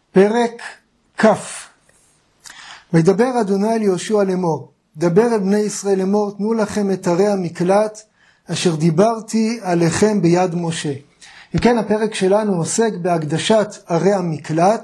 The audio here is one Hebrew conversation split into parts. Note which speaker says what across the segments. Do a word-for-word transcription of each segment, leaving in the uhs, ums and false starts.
Speaker 1: פרק כ'. וידבר אדוני אל יהושע לאמור, דבר אל בני ישראל לאמור, תנו לכם את ערי המקלט אשר דיברתי עליכם ביד משה. וכן הפרק שלנו עוסק בהקדשת ערי המקלט,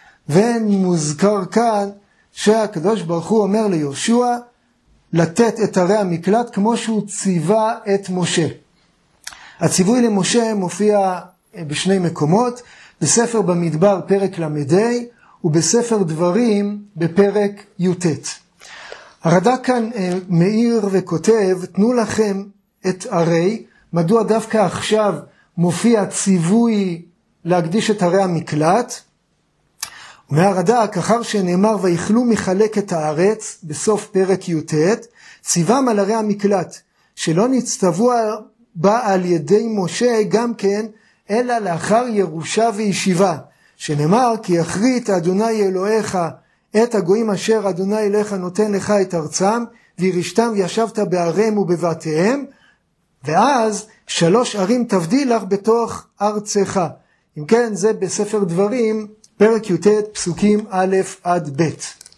Speaker 1: ומוזכר כאן שהקדוש ברוך הוא אומר ליהושע לתת את ערי המקלט כמו שהוא ציווה את משה. הציווי למשה מופיע בשני מקומות, בספר במדבר פרק למ"ה ובספר דברים בפרק י"ט. הרד"ק כאן מאיר וכותב, תנו לכם את ערי. מדוע דווקא עכשיו מופיע ציווי להקדיש את ערי המקלט? אומר הרד"ק, אחר שנאמר ויכלו מחלק את הארץ בסוף פרק י"ט, ציוום על ערי המקלט, שלא נצטוו בה על ידי משה גם כן, אלא לאחר ירושה וישיבה, שנאמר כי יכרית אדוני אלוהיך את הגויים אשר אדוני אלוהיך נותן לך את ארצם, וירשתם וישבת בעריהם ובבתיהם, ואז שלוש ערים תבדיל לך בתוך ארצך. אם כן, זה בספר דברים פרק י"ט פסוקים א' עד ב'.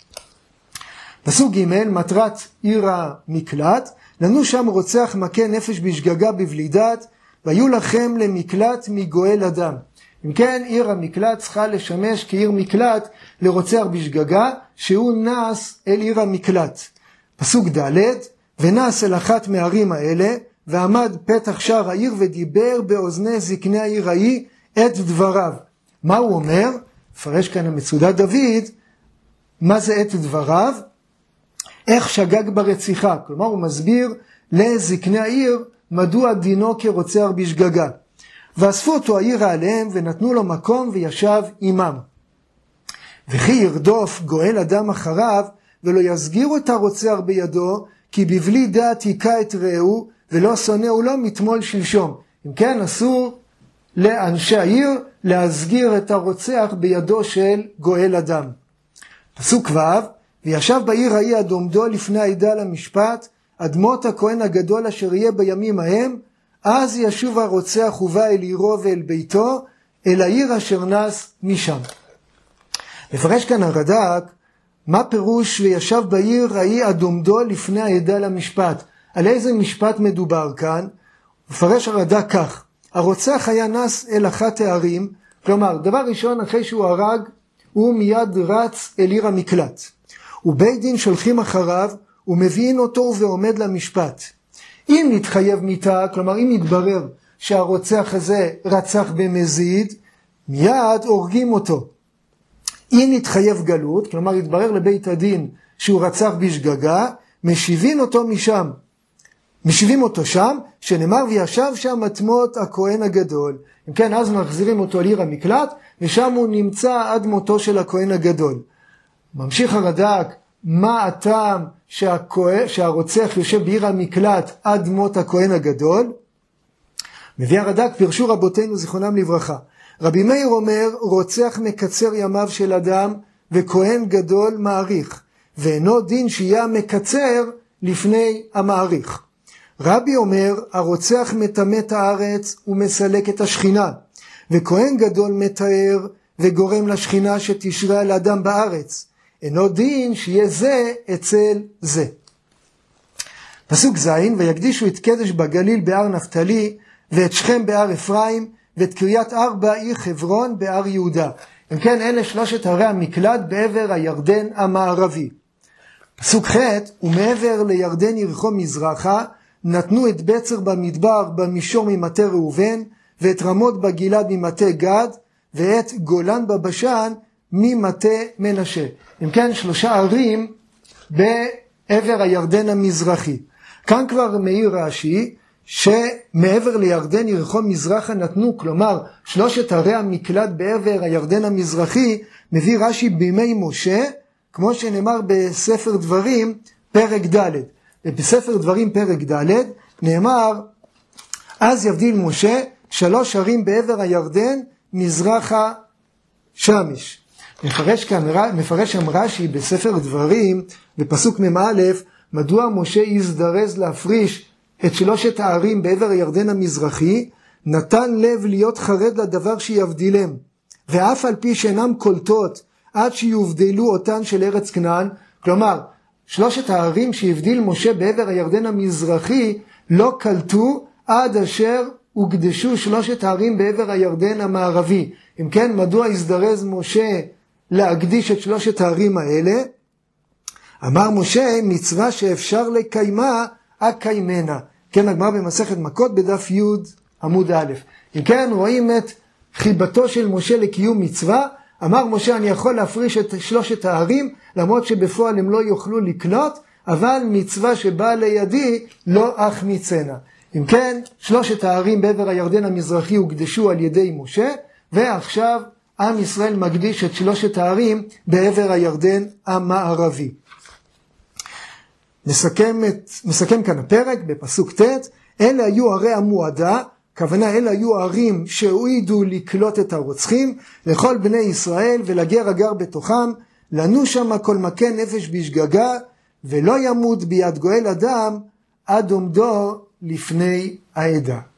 Speaker 1: פסוק ג', מטרת עיר המקלט, לנו שם רוצח מכה נפש בשגגה בבלידת, והיו לכם למקלט מגואל אדם. אם כן, עיר המקלט צריכה לשמש כעיר מקלט לרוצח בשגגה, שהוא נס אל עיר המקלט. פסוק ד', ונס אל אחת מהערים האלה, ועמד פתח שער העיר ודיבר באוזני זקני העיר ההיא את דבריו. מה הוא אומר? פרש כאן המצודת דוד, מה זה את דבריו? איך שגג ברציחה. כלומר הוא מסביר לזקני העיר מדוע דינו כרוצח בשגגה. ואספו אותו העיר עליהם ונתנו לו מקום וישב עמם. וכי ירדוף גואל אדם אחריו ולא יסגירו את הרוצח בידו, כי בבלי דעת היכה את רעהו ולא שונאו לו מתמול שלשום. אם כן, אסור לאנשי העיר להסגיר את הרוצח בידו של גואל אדם. פסוק ו', וישב בעיר ההיא עד עומדו לפני העדה למשפט, אדמות הכהן הגדול אשר יהיה בימים ההם, אז ישוב הרוצח ובא אל עירו ואל ביתו, אל העיר אשר נס משם. מפרש כאן הרד"ק, מה פירוש וישב בעיר ההיא עד עומדו לפני העדה למשפט? על איזה משפט מדובר כאן? מפרש הרד"ק כך, הרוצח היה נס אל אחת הערים, כלומר, דבר ראשון אחרי שהוא הרג, הוא מיד רץ אל עיר המקלט. ובית דין שולחים אחריו, ומביאים אותו ועומד למשפט. אם נתחייב מיתה, כלומר אם יתברר שהרוצח הזה רצח במזיד, מיד הורגים אותו. אם נתחייב גלות, כלומר יתברר לבית הדין שהוא רצח בשגגה, משיבים אותו משם. משיבים אותו שם, שנאמר וישב שם אדמות הכהן הגדול. אם כן, אז מחזירים אותו לעיר המקלט, ושם הוא נמצא עד מותו של הכהן הגדול. ממשיך הרד"ק, מה הטעם שהכהן, שהרוצח יושב בעיר המקלט עד מות הכהן הגדול? מביא הרד"ק, פירשו רבותינו זיכרונם לברכה. רבי מאיר אומר, רוצח מקצר ימיו של אדם, וכהן גדול מעריך, ואינו דין שיהיה מקצר לפני המעריך. רבי אומר, הרוצח מטמא את הארץ ומסלק את השכינה, וכהן גדול מתאר וגורם לשכינה שתשרה על אדם בארץ. אינו דין שיהיה זה אצל זה. פסוק ז', ויקדישו את קדש בגליל בהר נפתלי, ואת שכם בהר אפרים, ואת קריית ארבע עיר חברון בהר יהודה. אם כן, אלה שלושת ערי המקלט בעבר הירדן המערבי. פסוק ח', ומעבר לירדן יריחו מזרחה, נתנו את בצר במדבר במישור ממטה ראובן, ואת רמות בגלעד ממטה גד, ואת גולן בבשן ממטה מנשה. אם כן, שלושה ערים בעבר הירדן המזרחי. כאן כבר מאיר רש"י, שמעבר לירדן יריחו מזרחה נתנו, כלומר שלושת ערי המקלט בעבר הירדן המזרחי, מביא רש"י בימי משה, כמו שנאמר בספר דברים פרק ד'. ובספר דברים פרק ד' נאמר, אז יבדיל משה שלוש ערים בעבר הירדן מזרחה שמש. מפרש כאן, מפרש שם רש"י בספר דברים בפסוק מ"א, מדוע משה הזדרז להפריש את שלושת הערים בעבר הירדן המזרחי, נתן לב להיות חרד לדבר שיבדילם. ואף על פי שאינם קולטות עד שיובדלו אותן של ארץ כנען, כלומר, שלושת הערים שהבדיל משה בעבר הירדן המזרחי לא קלטו עד אשר הוקדשו שלושת הערים בעבר הירדן המערבי. אם כן, מדוע הזדרז משה להקדיש את שלושת הערים האלה? אמר משה, מצווה שאפשר לקיימה, אקיימנה. כן, הגמרא במסכת מכות בדף י' עמוד א'. אם כן, רואים את חיבתו של משה לקיום מצווה. אמר משה, אני יכול להפריש את שלושת הערים, למרות שבפועל הם לא יוכלו לקלוט, אבל מצווה שבאה לידי לא אחמיצנה. אם כן, שלושת הערים בעבר הירדן המזרחי הוקדשו על ידי משה, ועכשיו עם ישראל מקדיש את שלושת הערים בעבר הירדן המערבי. מסכם, את, מסכם כאן הפרק בפסוק ט', אלה היו ערי המועדה, כוונה אלה היו ערים שהועידו לקלוט את הרוצחים, לכל בני ישראל ולגר הגר בתוכם, לנו שם כל מכה נפש בשגגה, ולא ימות ביד גואל אדם עד עומדו לפני העדה.